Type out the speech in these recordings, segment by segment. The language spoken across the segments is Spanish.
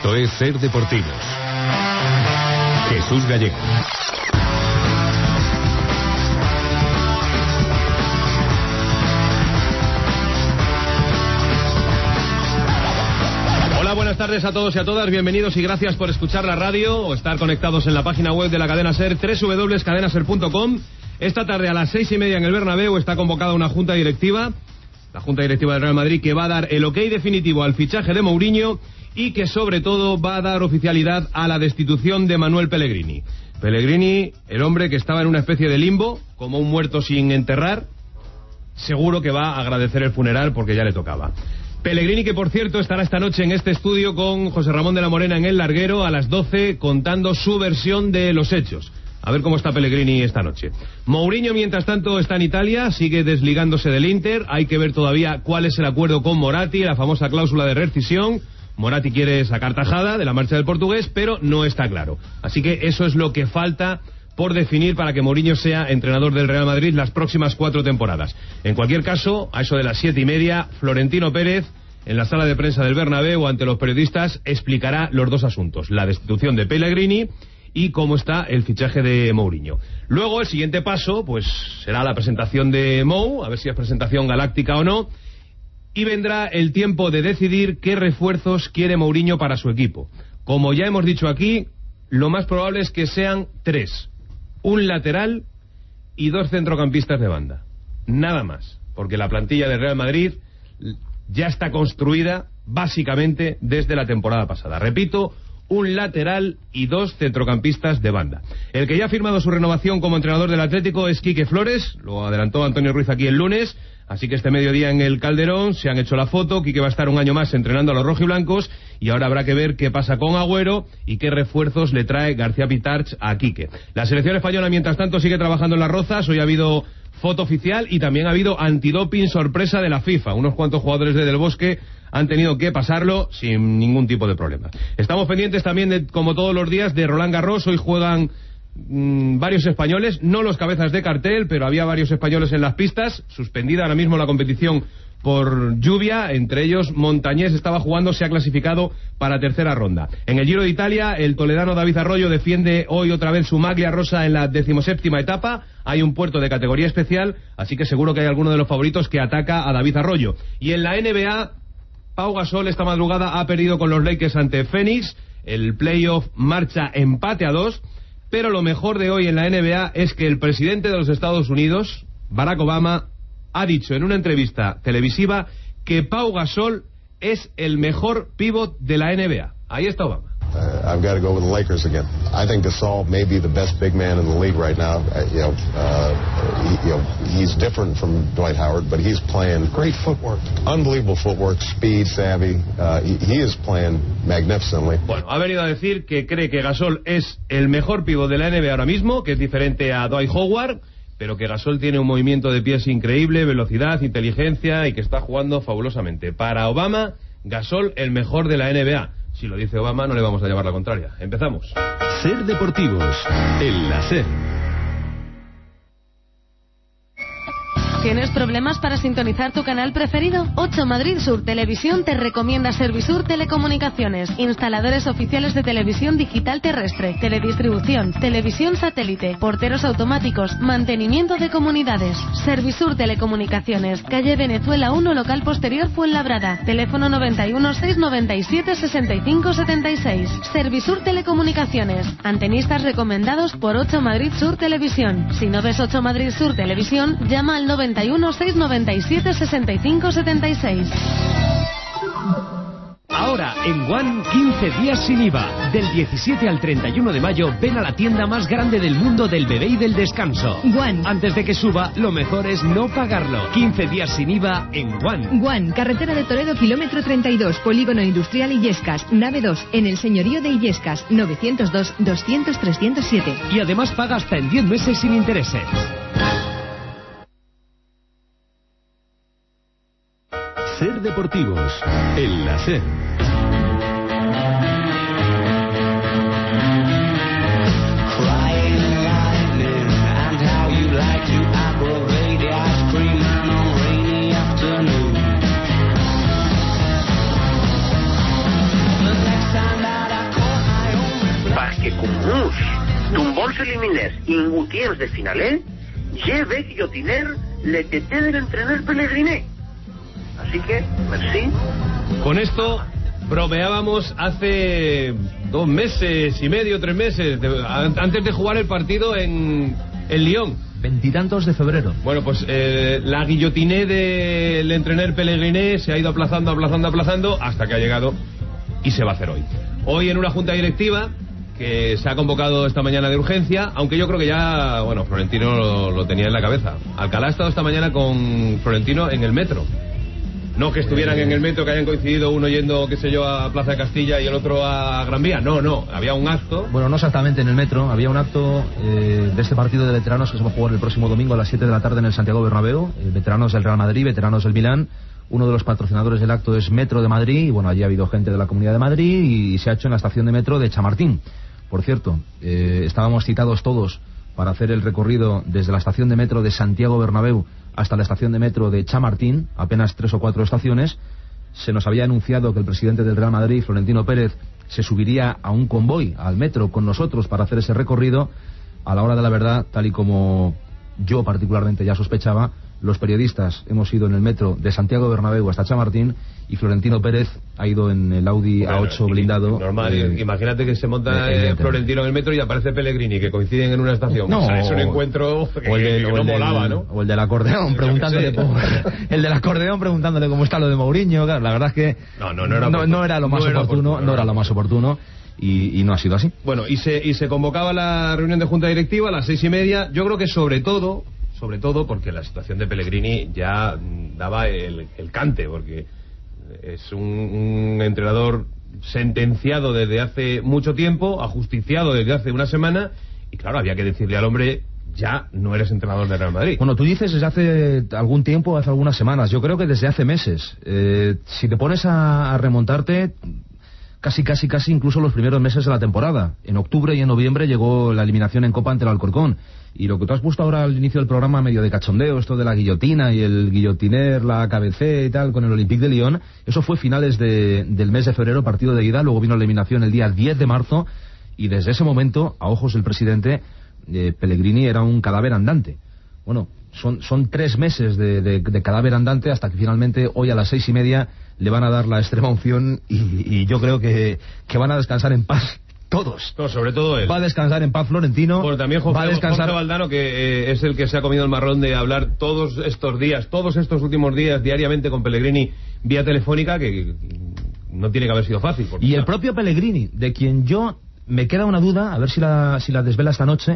Esto es Ser Deportivos. Jesús Gallego. Hola, buenas tardes a todos y a todas, bienvenidos y gracias por escuchar la radio o estar conectados en la página web de la cadena SER, www.cadenaser.com. Esta tarde a las 6:30 en el Bernabéu está convocada una junta directiva, la junta directiva del Real Madrid, que va a dar el ok definitivo al fichaje de Mourinho y que sobre todo va a dar oficialidad a la destitución de Manuel Pellegrini. Pellegrini, el hombre que estaba en una especie de limbo, como un muerto sin enterrar, seguro que va a agradecer el funeral porque ya le tocaba. Pellegrini, que por cierto estará esta noche en este estudio con José Ramón de la Morena en El Larguero a las 12 contando su versión de los hechos. A ver cómo está Pellegrini esta noche. Mourinho, mientras tanto, está en Italia, sigue desligándose del Inter. Hay que ver todavía cuál es el acuerdo con Moratti, la famosa cláusula de rescisión. Moratti quiere sacar tajada de la marcha del portugués, pero no está claro. Así que eso es lo que falta por definir para que Mourinho sea entrenador del Real Madrid las próximas 4 temporadas. En cualquier caso, a eso de las 7:30, Florentino Pérez, en la sala de prensa del Bernabéu, ante los periodistas, explicará los dos asuntos: la destitución de Pellegrini y cómo está el fichaje de Mourinho. Luego, el siguiente paso, pues será la presentación de Mou, a ver si es presentación galáctica o no, y vendrá el tiempo de decidir qué refuerzos quiere Mourinho para su equipo. Como ya hemos dicho aquí, lo más probable es que sean 3. Un lateral y 2 centrocampistas de banda. Nada más, porque la plantilla del Real Madrid ya está construida básicamente desde la temporada pasada. Repito, un lateral y 2 centrocampistas de banda. El que ya ha firmado su renovación como entrenador del Atlético es Quique Flores, lo adelantó Antonio Ruiz aquí el lunes, así que este mediodía en el Calderón se han hecho la foto. Quique va a estar un año más entrenando a los rojiblancos y ahora habrá que ver qué pasa con Agüero y qué refuerzos le trae García Pitarch a Quique. La selección española, mientras tanto, sigue trabajando en las Rozas. Hoy ha habido foto oficial y también ha habido antidoping sorpresa de la FIFA. Unos cuantos jugadores de Del Bosque han tenido que pasarlo sin ningún tipo de problema. Estamos pendientes también, como todos los días, de Roland Garros. Hoy juegan varios españoles, no los cabezas de cartel, pero había varios españoles en las pistas. Suspendida ahora mismo la competición por lluvia, entre ellos Montañés estaba jugando, se ha clasificado para tercera ronda. En el Giro de Italia, el toledano David Arroyo defiende hoy otra vez su maglia rosa en la 17ª etapa. Hay un puerto de categoría especial, así que seguro que hay alguno de los favoritos que ataca a David Arroyo. Y en la NBA, Pau Gasol esta madrugada ha perdido con los Lakers ante Phoenix. El playoff marcha empate a 2, pero lo mejor de hoy en la NBA es que el presidente de los Estados Unidos, Barack Obama, ha dicho en una entrevista televisiva que Pau Gasol es el mejor pívot de la NBA. Ahí está Obama. I've got to go with the Lakers again. I think Gasol may be the best big man in the league right now. He's different from Dwight Howard, but he's playing great footwork, unbelievable footwork, speed, savvy. He is playing magnificently. Bueno, ha venido a decir que cree que Gasol es el mejor pívot de la NBA ahora mismo, que es diferente a Dwight Howard, pero que Gasol tiene un movimiento de pies increíble, velocidad, inteligencia y que está jugando fabulosamente. Para Obama, Gasol el mejor de la NBA. Si lo dice Obama, no le vamos a llevar la contraria. Empezamos. Ser Deportivos, el láser. ¿Tienes problemas para sintonizar tu canal preferido? 8 Madrid Sur Televisión te recomienda Servisur Telecomunicaciones, instaladores oficiales de televisión digital terrestre, teledistribución, televisión satélite, porteros automáticos, mantenimiento de comunidades. Servisur Telecomunicaciones, calle Venezuela 1, local posterior Fuenlabrada, teléfono 91 697 65 76. Servisur Telecomunicaciones, antenistas recomendados por 8 Madrid Sur Televisión. Si no ves 8 Madrid Sur Televisión, llama al 91 697 65 76. Ahora, en One, 15 días sin IVA. Del 17 al 31 de mayo, ven a la tienda más grande del mundo del bebé y del descanso. One. Antes de que suba, lo mejor es no pagarlo. 15 días sin IVA en One. One, carretera de Toledo, kilómetro 32, polígono industrial Illescas, nave 2, en el señorío de Illescas, 902 200 307. Y además paga hasta en 10 meses sin intereses. Ser Deportivos, el láser. Found out els eliminés ningú temps de finaler, ja ve guillotiner le que té de l'entrenar Pellegrini. Así que, merci. Con esto bromeábamos hace 2 meses y medio, 3 meses, antes de jugar el partido en Lyon. 20 y tantos de febrero. Bueno, pues la guillotiné del entrenar Pellegrini se ha ido aplazando hasta que ha llegado y se va a hacer hoy. Hoy en una junta directiva que se ha convocado esta mañana de urgencia, aunque yo creo que ya, bueno, Florentino lo tenía en la cabeza. Alcalá ha estado esta mañana con Florentino en el metro. No que estuvieran en el metro, que hayan coincidido uno yendo, qué sé yo, a Plaza de Castilla y el otro a Gran Vía. No, había un acto. Bueno, no exactamente en el metro, había un acto de este partido de veteranos que se va a jugar el próximo domingo a las 7 de la tarde en el Santiago Bernabéu. Veteranos del Real Madrid, veteranos del Milán. Uno de los patrocinadores del acto es Metro de Madrid, y bueno, allí ha habido gente de la Comunidad de Madrid y se ha hecho en la estación de metro de Chamartín. Por cierto, estábamos citados todos para hacer el recorrido desde la estación de metro de Santiago Bernabéu hasta la estación de metro de Chamartín, apenas 3 o 4 estaciones. Se nos había anunciado que el presidente del Real Madrid, Florentino Pérez, se subiría a un convoy, al metro, con nosotros para hacer ese recorrido. A la hora de la verdad, tal y como yo particularmente ya sospechaba, los periodistas hemos ido en el metro de Santiago Bernabéu hasta Chamartín y Florentino Pérez ha ido en el Audi A8 blindado. Normal, imagínate que se monta Florentino en el metro y aparece Pellegrini, que coinciden en una estación. No, o sea, es un encuentro que no molaba, ¿no? O el del acordeón preguntándole el del acordeón preguntándole cómo está lo de Mourinho. Claro, la verdad es que no era lo más oportuno. Y no ha sido así. Bueno, y se convocaba la reunión de junta directiva a las 6:30. Yo creo que sobre todo porque la situación de Pellegrini ya daba el cante, porque es un entrenador sentenciado desde hace mucho tiempo, ajusticiado desde hace una semana, y claro, había que decirle al hombre: ya no eres entrenador del Real Madrid. Bueno, tú dices desde hace algún tiempo, hace algunas semanas. Yo creo que desde hace meses. Si te pones a remontarte, casi incluso los primeros meses de la temporada. En octubre y en noviembre llegó la eliminación en Copa ante el Alcorcón. Y lo que tú has puesto ahora al inicio del programa, medio de cachondeo, esto de la guillotina y el guillotiner, la cabecé y tal, con el Olympique de Lyon, eso fue finales del mes de febrero, partido de ida. Luego vino la eliminación el día 10 de marzo, y desde ese momento, a ojos del presidente, Pellegrini era un cadáver andante. Bueno, son 3 meses de cadáver andante, hasta que finalmente hoy a las 6:30 le van a dar la extrema unción, y yo creo que van a descansar en paz todos. No, sobre todo él. Va a descansar en paz Florentino. Bueno, también Jorge Valdano, que es el que se ha comido el marrón de hablar todos estos últimos días, diariamente con Pellegrini vía telefónica, que no tiene que haber sido fácil. Y el propio Pellegrini, de quien yo me queda una duda, a ver si la desvela esta noche,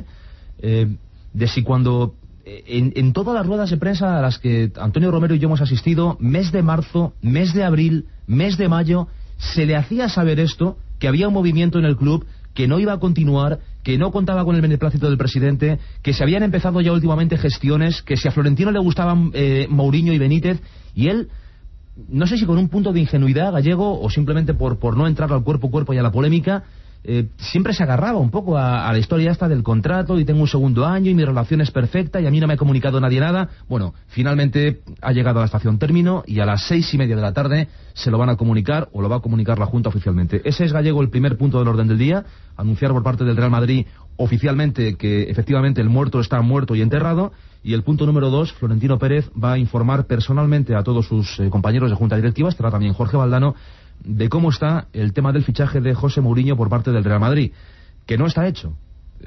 de si cuando en todas las ruedas de prensa a las que Antonio Romero y yo hemos asistido, mes de marzo, mes de abril, mes de mayo, se le hacía saber esto, que había un movimiento en el club, que no iba a continuar, que no contaba con el beneplácito del presidente, que se habían empezado ya últimamente gestiones, que si a Florentino le gustaban Mourinho y Benítez, y él, no sé si con un punto de ingenuidad gallego o simplemente por no entrar al cuerpo y a la polémica, siempre se agarraba un poco a la historia esta del contrato, y tengo un segundo año y mi relación es perfecta y a mí no me ha comunicado nadie nada. Bueno, finalmente ha llegado a la estación término y a las 6:30 de la tarde se lo van a comunicar, o lo va a comunicar la Junta oficialmente. Ese es, Gallego, el primer punto del orden del día: anunciar por parte del Real Madrid oficialmente que efectivamente el muerto está muerto y enterrado. Y el punto número 2, Florentino Pérez va a informar personalmente a todos sus compañeros de Junta Directiva, estará también Jorge Valdano, de cómo está el tema del fichaje de José Mourinho por parte del Real Madrid, que no está hecho.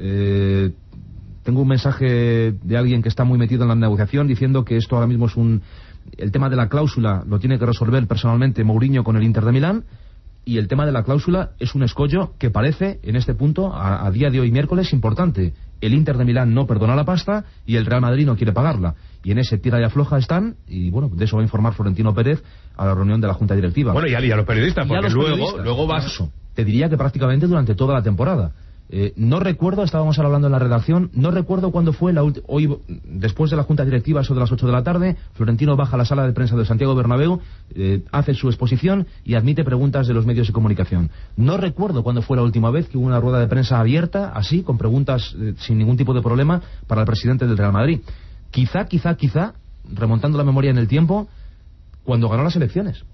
Tengo un mensaje de alguien que está muy metido en la negociación diciendo que esto ahora mismo es el tema de la cláusula lo tiene que resolver personalmente Mourinho con el Inter de Milán, y el tema de la cláusula es un escollo que parece, en este punto, a día de hoy miércoles, importante. El Inter de Milán no perdona la pasta y el Real Madrid no quiere pagarla, y en ese tira y afloja están, y bueno, de eso va a informar Florentino Pérez a la reunión de la Junta Directiva. Bueno, y a los periodistas, porque luego vas... Te diría que prácticamente durante toda la temporada. No recuerdo, estábamos hablando en la redacción, no recuerdo cuándo fue hoy, después de la Junta Directiva, eso de las 8 de la tarde, Florentino baja a la sala de prensa de Santiago Bernabéu, hace su exposición y admite preguntas de los medios de comunicación. No recuerdo cuándo fue la última vez que hubo una rueda de prensa abierta, así, con preguntas sin ningún tipo de problema para el presidente del Real Madrid. Quizá, remontando la memoria en el tiempo, cuando ganó las elecciones.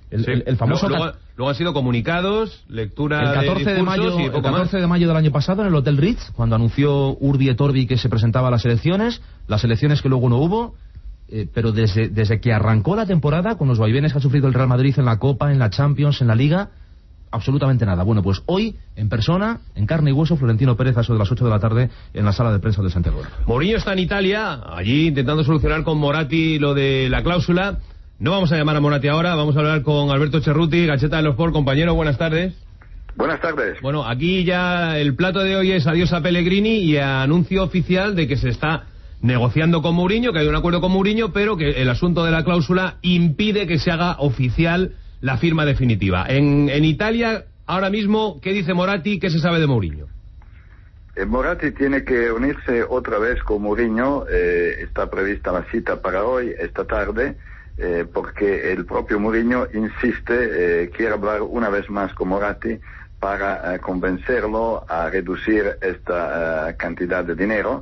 El famoso... Luego han sido comunicados, lectura el 14 de discursos y poco más. El 14 de mayo del año pasado en el Hotel Ritz, cuando anunció Urbi et Orbi que se presentaba a las elecciones que luego no hubo, pero desde que arrancó la temporada, con los vaivenes que ha sufrido el Real Madrid en la Copa, en la Champions, en la Liga, absolutamente nada. Bueno, pues hoy, en persona, en carne y hueso, Florentino Pérez a eso de las 8 de la tarde en la sala de prensa del Santiago. Mourinho está en Italia, allí intentando solucionar con Moratti lo de la cláusula. No vamos a llamar a Moratti ahora, vamos a hablar con Alberto Cerruti, Gacheta de los Sport. Compañero, buenas tardes. Buenas tardes. Bueno, aquí ya el plato de hoy es adiós a Pellegrini y anuncio oficial de que se está negociando con Mourinho, que hay un acuerdo con Mourinho, pero que el asunto de la cláusula impide que se haga oficial la firma definitiva. En Italia, ahora mismo, ¿qué dice Moratti? ¿Qué se sabe de Mourinho? Moratti tiene que unirse otra vez con Mourinho, está prevista la cita para hoy, esta tarde, porque el propio Mourinho insiste, quiere hablar una vez más con Moratti para convencerlo a reducir esta cantidad de dinero,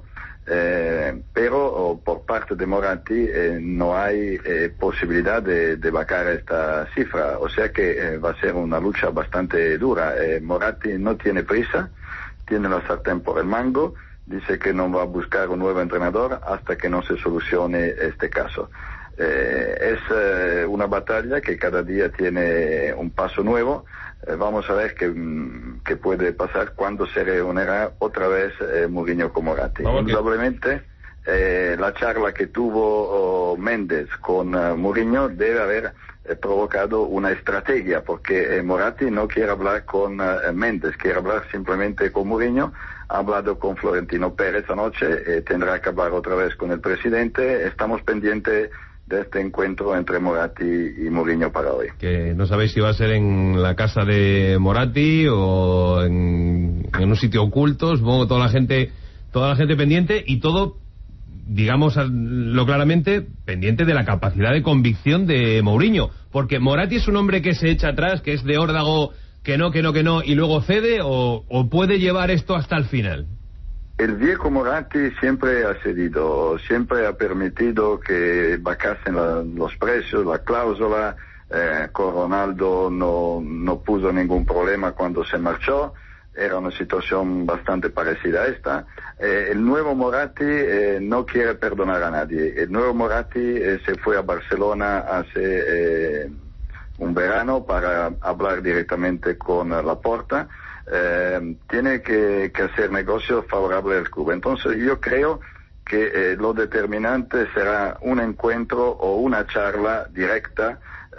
pero por parte de Moratti no hay posibilidad de bajar esta cifra, o sea que va a ser una lucha bastante dura. Moratti no tiene prisa, tiene la sartén por el mango, dice que no va a buscar un nuevo entrenador hasta que no se solucione este caso. Es una batalla que cada día tiene un paso nuevo. Vamos a ver qué puede pasar cuando se reunirá otra vez Mourinho con Moratti. Indudablemente la charla que tuvo Méndez con Mourinho debe haber provocado una estrategia, porque Moratti no quiere hablar con Méndez, quiere hablar simplemente con Mourinho. Ha hablado con Florentino Pérez anoche, tendrá que hablar otra vez con el presidente. Estamos pendientes de este encuentro entre Moratti y Mourinho para hoy. Que no sabéis si va a ser en la casa de Moratti o en un sitio oculto. Supongo toda la gente pendiente y todo, digamos lo claramente, pendiente de la capacidad de convicción de Mourinho, porque Moratti es un hombre que se echa atrás, que es de órdago, que no, y luego cede, o puede llevar esto hasta el final. El viejo Moratti siempre ha cedido, siempre ha permitido que bajasen los precios, la cláusula. Con Ronaldo no puso ningún problema cuando se marchó, era una situación bastante parecida a esta. El nuevo Moratti no quiere perdonar a nadie. El nuevo Moratti se fue a Barcelona hace un verano para hablar directamente con Laporta. Tiene que hacer negocios favorables al club. Entonces yo creo que lo determinante será un encuentro o una charla directa,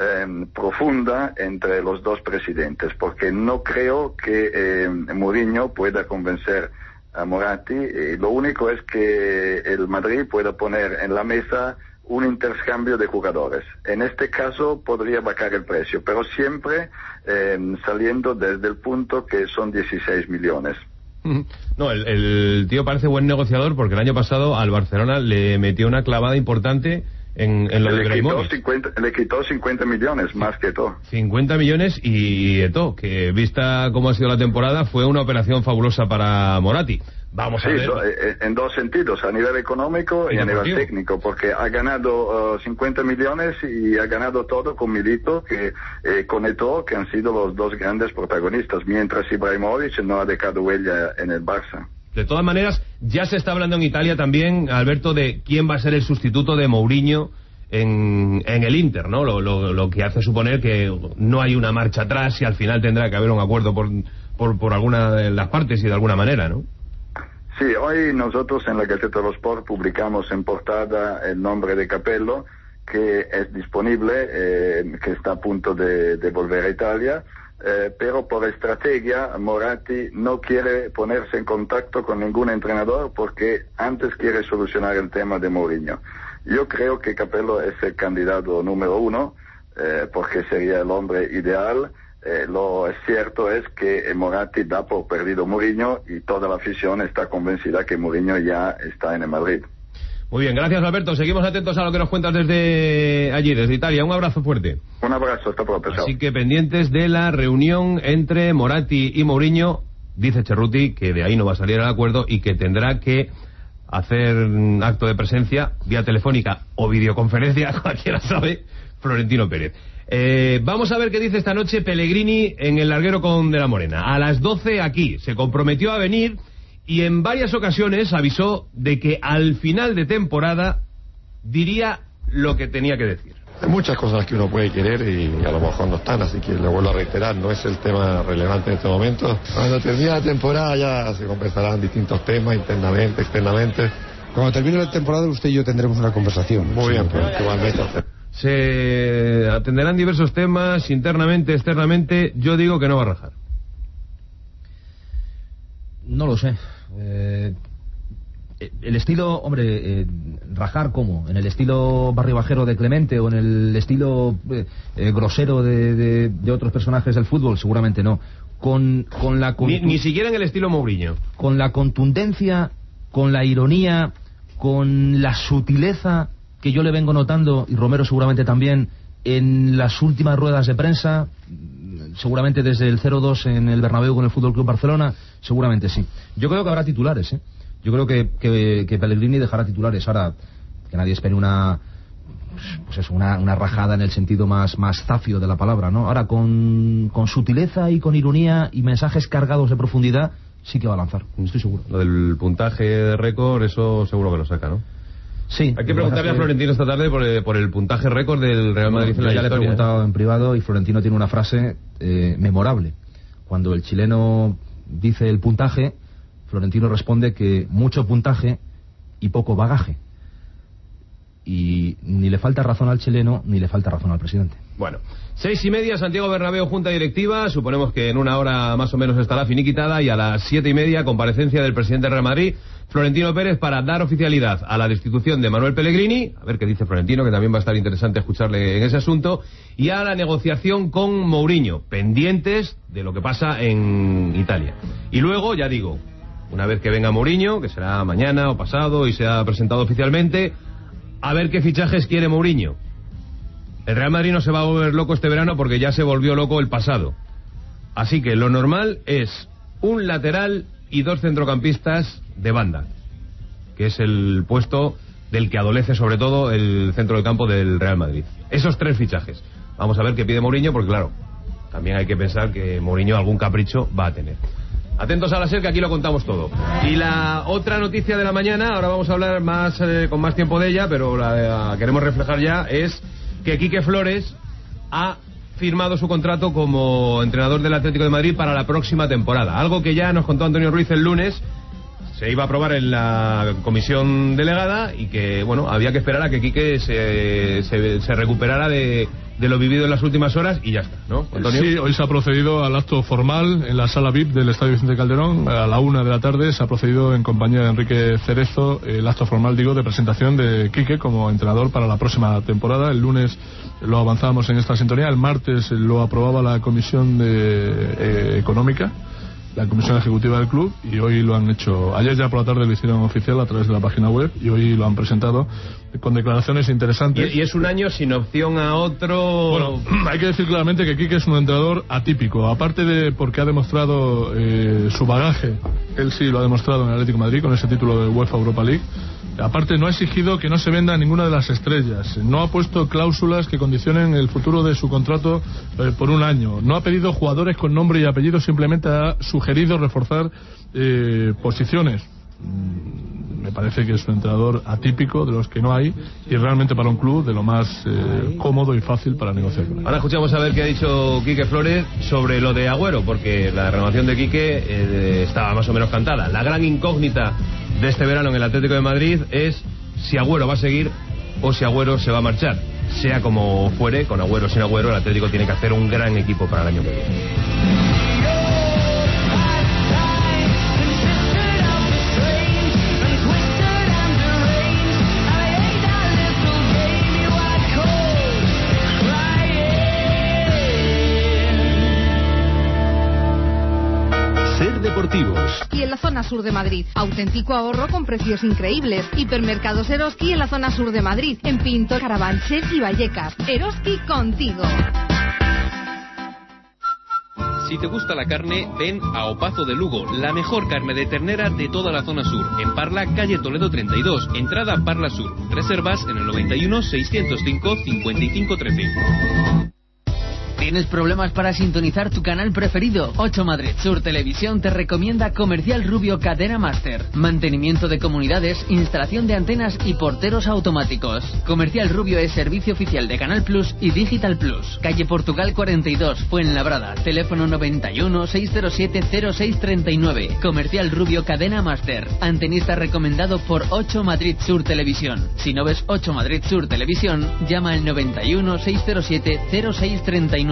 profunda entre los dos presidentes, porque no creo que Mourinho pueda convencer a Moratti. Lo único es que el Madrid pueda poner en la mesa un intercambio de jugadores. En este caso podría bajar el precio, pero siempre saliendo desde el punto que son 16 millones. No, el tío parece buen negociador, porque el año pasado al Barcelona le metió una clavada importante en lo de Ibrahimovic. Le quitó 50 millones, más que todo. 50 millones y Eto'o, que vista cómo ha sido la temporada, fue una operación fabulosa para Moratti. Vamos a ver. En dos sentidos, a nivel económico y a nivel técnico, porque ha ganado 50 millones y ha ganado todo con Milito, con Eto'o, que han sido los dos grandes protagonistas, mientras Ibrahimovic no ha dejado huella en el Barça. De todas maneras, ya se está hablando en Italia también, Alberto, de quién va a ser el sustituto de Mourinho en el Inter, ¿no? Lo que hace suponer que no hay una marcha atrás y al final tendrá que haber un acuerdo por alguna de las partes y de alguna manera, ¿no? Sí, hoy nosotros en la Gazzetta dello Sport publicamos en portada el nombre de Capello, que es disponible, que está a punto de volver a Italia, pero por estrategia Moratti no quiere ponerse en contacto con ningún entrenador porque antes quiere solucionar el tema de Mourinho. Yo creo que Capello es el candidato número uno, porque sería el hombre ideal. Lo cierto es que Moratti da por perdido Mourinho y toda la afición está convencida que Mourinho ya está en el Madrid. Muy bien, gracias Alberto. Seguimos atentos a lo que nos cuentas desde allí, desde Italia. Un abrazo fuerte. Un abrazo, hasta pronto. Así que pendientes de la reunión entre Moratti y Mourinho. Dice Cerruti que de ahí no va a salir el acuerdo y que tendrá que hacer un acto de presencia vía telefónica o videoconferencia, cualquiera sabe, Florentino Pérez. Vamos a ver qué dice esta noche Pellegrini en el larguero con De la Morena. A las 12 aquí. Se comprometió a venir y en varias ocasiones avisó de que al final de temporada diría lo que tenía que decir. Hay muchas cosas que uno puede querer y a lo mejor no están, así que le vuelvo a reiterar, no es el tema relevante en este momento. Cuando termine la temporada ya se conversarán distintos temas, internamente, externamente. Cuando termine la temporada usted y yo tendremos una conversación. Muy bien, pues igualmente. Se atenderán diversos temas, internamente, externamente. Yo digo que no va a rajar. No lo sé. El estilo, hombre, rajar ¿cómo? ¿En el estilo barribajero de Clemente o en el estilo grosero de otros personajes del fútbol? Seguramente no. Ni siquiera en el estilo Mourinho. Con la contundencia, con la ironía, con la sutileza que yo le vengo notando, y Romero seguramente también, en las últimas ruedas de prensa, seguramente desde el 0-2 en el Bernabéu con el Fútbol Club Barcelona, seguramente sí. Yo creo que habrá titulares, ¿eh? Yo creo que Pellegrini dejará titulares. Ahora, que nadie espere una rajada en el sentido más zafio de la palabra, ¿no? Ahora, con sutileza y con ironía y mensajes cargados de profundidad, sí que va a lanzar, estoy seguro. Lo del puntaje de récord, eso seguro que lo saca, ¿no? Sí. Hay que preguntarle a Florentino esta tarde por el puntaje récord del Real Madrid en la historia. Ya le he preguntado en privado y Florentino tiene una frase memorable. Cuando el chileno dice el puntaje, Florentino responde que mucho puntaje y poco bagaje. Y ni le falta razón al chileno ni le falta razón al presidente. Bueno, 6:30, Santiago Bernabéu, junta directiva. Suponemos que en una hora más o menos estará finiquitada. Y a las 7:30, comparecencia del presidente del Real Madrid, Florentino Pérez, para dar oficialidad a la destitución de Manuel Pellegrini. A ver qué dice Florentino, que también va a estar interesante escucharle en ese asunto. Y a la negociación con Mourinho, pendientes de lo que pasa en Italia. Y luego, ya digo, una vez que venga Mourinho, que será mañana o pasado y sea presentado oficialmente, a ver qué fichajes quiere Mourinho. El Real Madrid no se va a volver loco este verano porque ya se volvió loco el pasado. Así que lo normal es un lateral y 2 centrocampistas de banda, que es el puesto del que adolece sobre todo el centro del campo del Real Madrid. Esos 3 fichajes. Vamos a ver qué pide Mourinho, porque claro, también hay que pensar que Mourinho algún capricho va a tener. Atentos a la SER, que aquí lo contamos todo. Y la otra noticia de la mañana, ahora vamos a hablar con más tiempo de ella, pero la queremos reflejar ya, es que Quique Flores ha firmado su contrato como entrenador del Atlético de Madrid para la próxima temporada. Algo que ya nos contó Antonio Ruiz el lunes, se iba a aprobar en la comisión delegada y que, bueno, había que esperar a que Quique se recuperara de lo vivido en las últimas horas y ya está, ¿no, Antonio? Sí, hoy se ha procedido al acto formal en la sala VIP del Estadio Vicente Calderón. A la 1 de la tarde se ha procedido en compañía de Enrique Cerezo el acto formal, de presentación de Quique como entrenador para la próxima temporada. El lunes lo avanzábamos en esta sintonía, el martes lo aprobaba la comisión económica, la comisión ejecutiva del club, y hoy lo han hecho. Ayer ya por la tarde lo hicieron oficial a través de la página web y hoy lo han presentado con declaraciones interesantes. Y es un año sin opción a otro. Bueno, hay que decir claramente que Quique es un entrenador atípico, aparte de porque ha demostrado su bagaje. Él sí lo ha demostrado en el Atlético de Madrid con ese título de UEFA Europa League. Aparte, no ha exigido que no se venda ninguna de las estrellas, no ha puesto cláusulas que condicionen el futuro de su contrato por un año, no ha pedido jugadores con nombre y apellido, simplemente ha sugerido reforzar posiciones. Me parece que es un entrenador atípico, de los que no hay, y realmente para un club de lo más cómodo y fácil para negociar con él. Ahora escuchamos a ver qué ha dicho Quique Flores sobre lo de Agüero, porque la renovación de Quique estaba más o menos cantada. La gran incógnita de este verano en el Atlético de Madrid es si Agüero va a seguir o si Agüero se va a marchar. Sea como fuere, con Agüero o sin Agüero, el Atlético tiene que hacer un gran equipo para el año que viene. Deportivos. Y en la zona sur de Madrid, auténtico ahorro con precios increíbles. Hipermercados Eroski en la zona sur de Madrid, en Pinto, Carabanchel y Vallecas. Eroski contigo. Si te gusta la carne, ven a Opazo de Lugo, la mejor carne de ternera de toda la zona sur. En Parla, calle Toledo 32, entrada Parla Sur. Reservas en el 91 605 55 13. ¿Tienes problemas para sintonizar tu canal preferido? 8 Madrid Sur Televisión te recomienda Comercial Rubio Cadena Máster. Mantenimiento de comunidades, instalación de antenas y porteros automáticos. Comercial Rubio es servicio oficial de Canal Plus y Digital Plus. Calle Portugal 42, Fuenlabrada. Teléfono 91 607 0639. Comercial Rubio Cadena Máster. Antenista recomendado por 8 Madrid Sur Televisión. Si no ves 8 Madrid Sur Televisión, llama al 91 607 0639.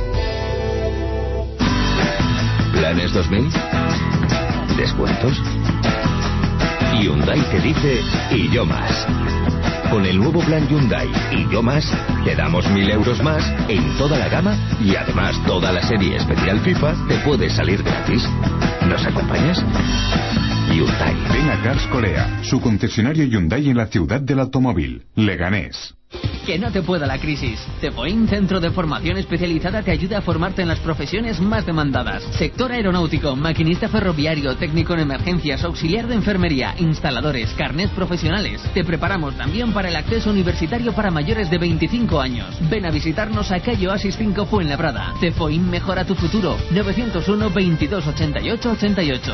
¿Planes 2000? ¿Descuentos? Hyundai te dice y yo más. Con el nuevo plan Hyundai y yo más, te damos 1.000 euros más en toda la gama y además toda la serie especial FIFA te puede salir gratis. ¿Nos acompañas? Hyundai. Ven a Cars Corea, su concesionario Hyundai en la ciudad del automóvil, Leganés. Que no te pueda la crisis. Tefoin, centro de formación especializada, te ayuda a formarte en las profesiones más demandadas. Sector aeronáutico, maquinista ferroviario, técnico en emergencias, auxiliar de enfermería, instaladores, carnés profesionales. Te preparamos también para el acceso universitario para mayores de 25 años. Ven a visitarnos a calle Oasis 5 Fuenlabrada. Tefoin, mejora tu futuro. 901 22 88 88.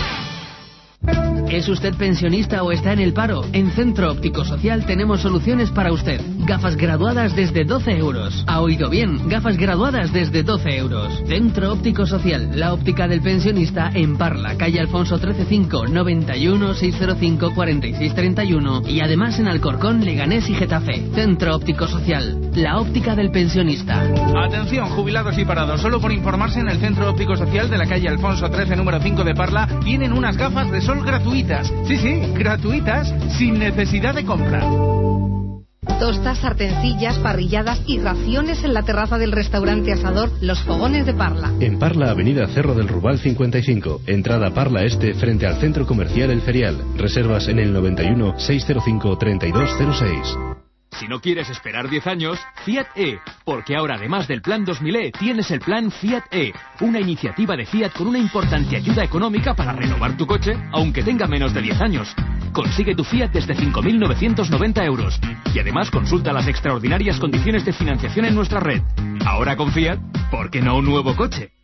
¿Es usted pensionista o está en el paro? En Centro Óptico Social tenemos soluciones para usted. Gafas graduadas desde 12 euros. ¿Ha oído bien? Gafas graduadas desde 12 euros. Centro Óptico Social, la óptica del pensionista en Parla, calle Alfonso 135, 91 605 4631 y además en Alcorcón, Leganés y Getafe. Centro Óptico Social, la óptica del pensionista. Atención, jubilados y parados, solo por informarse, en el Centro Óptico Social de la calle Alfonso 13, número 5 de Parla, tienen unas gafas de sol gratuitas. Sí, gratuitas, sin necesidad de compra. Tostas, sartencillas, parrilladas y raciones en la terraza del restaurante Asador Los Fogones de Parla. En Parla, avenida Cerro del Rubal 55, entrada Parla Este, frente al centro comercial El Ferial. Reservas en el 91 605 3206. Si no quieres esperar 10 años, Fiat E, porque ahora además del plan 2000e tienes el plan Fiat E, una iniciativa de Fiat con una importante ayuda económica para renovar tu coche, aunque tenga menos de 10 años. Consigue tu Fiat desde 5.990 euros y además consulta las extraordinarias condiciones de financiación en nuestra red. Ahora con Fiat, ¿por qué no un nuevo coche?